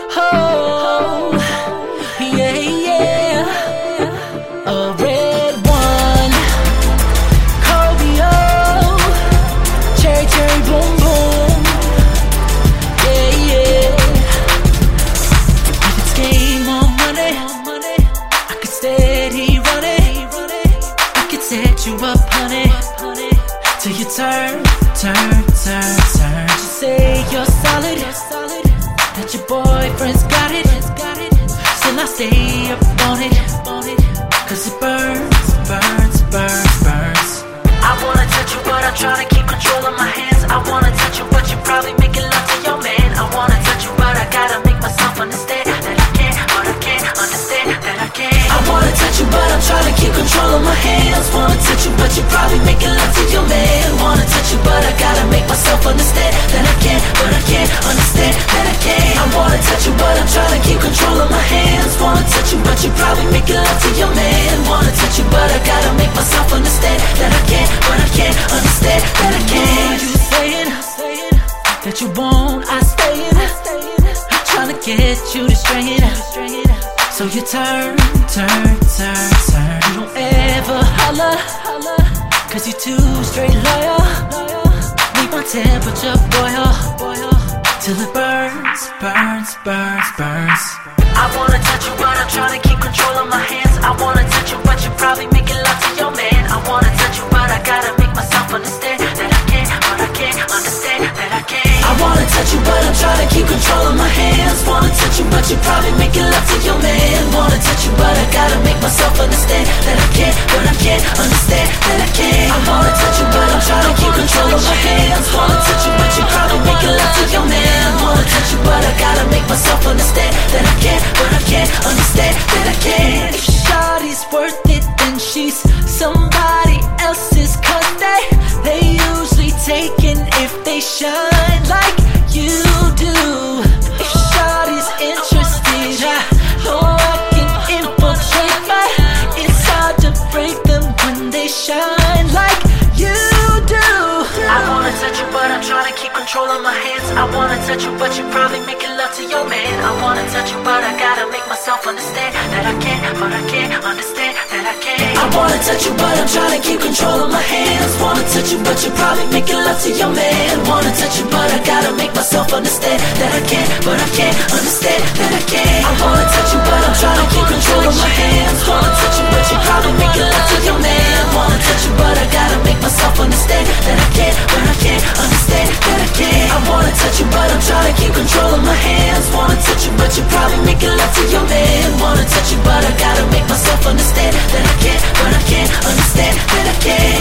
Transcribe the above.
Oh, yeah, yeah. A red one, Cobio, cherry, cherry, boom, boom. Yeah, yeah. I could skate more money, I could steady run it, I could set you up, honey, till you turn. You say you're solid, that your boyfriend's got it. Still I stay up on it, cause it burns. I wanna touch you, but I'm trying to keep control of my hands. I wanna touch you, but you're probably making love to your man. I wanna touch you, but I gotta make myself understand that I can't, but I can't understand that I can't. I wanna touch you, but I'm trying to keep control of my hands. Wanna touch you, but you're probably making love to your man. Wanna touch you, but I gotta make myself understand that I can't, but I can't understand that I can't. I wanna touch you, but I'm trying to keep control of my hands. Wanna touch you, but you're probably making love to your man. Wanna touch you, but I gotta make myself understand that I can't, but I can't understand that I can't. You saying that you won't, I stay in. Trying to get you to strain, so you turn. You don't ever holler, cause you're too straight loyal. Make my temperature boil, till it burns. I wanna touch you, but I'm trying to keep control of my hands. I wanna touch you, but you're probably making love to your man. I wanna touch you, but I gotta make myself understand that I can't, but I can't understand that I can't. I wanna touch you, but I'm trying to keep control of my hands. Wanna touch you, but you're probably making love to your man. Wanna touch you, but I gotta make myself understand that I can't, but I can't understand that I can't. I wanna touch you, but I'm trying to keep control of my hands. Wanna touch you, but you're probably making love to your man. Wanna touch you, but I gotta make myself understand that I can't, but I can't understand that I can't. If shawty's worth it, then she's somebody else's, cause they usually taken if they shine like you do. If shawty's interested, I know I can infiltrate, but it's hard to break them when they shine like you do. I wanna touch you, but I'm trying to keep control of my hands. I wanna touch you, but you're probably making love to your man. I wanna touch you, but I gotta make myself understand that I can't, but I can't understand that I can't. I wanna touch you, but I'm trying to keep control of my hands. Wanna touch you, but you're probably making love to your man. Wanna touch you, but I gotta make myself understand that I can't, but I can't understand that I can't. I wanna touch you, but I'm trying to keep control of my hands. Wanna touch you, but you're probably making love to your man. Wanna touch you, but I gotta make myself understand that I can't, but I can't understand that I can't. I wanna touch you, but I'm trying to keep control of my hands. Wanna touch you, but you're probably making love to your man. Wanna touch you, but I gotta make myself understand that I can't, but I can't understand that I can't.